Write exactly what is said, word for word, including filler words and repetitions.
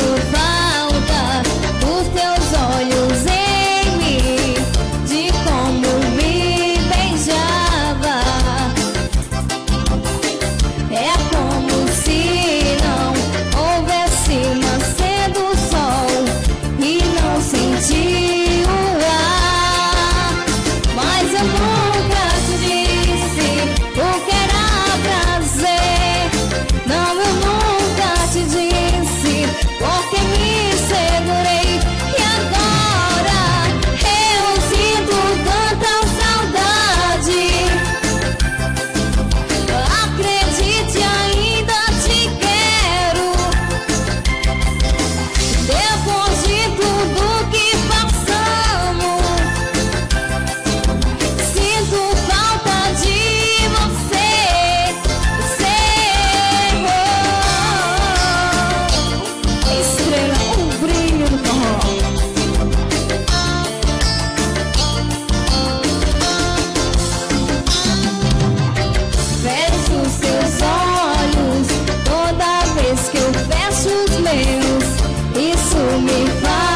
falta dos teus olhos em mim, de como me beijava. É como se não houvesse nascer do sol e não senti o ar. Mas eu nunca te disse o que era prazer. Não, eu nunca te disse porque me segurei. E agora eu sinto tanta saudade. Acredite, ainda te quero. Depois de tudo que passamos, sinto falta de você. Você, oh, estrela, um brilho no forró. Fecho os seus olhos toda vez que eu fecho os meus. Isso me faz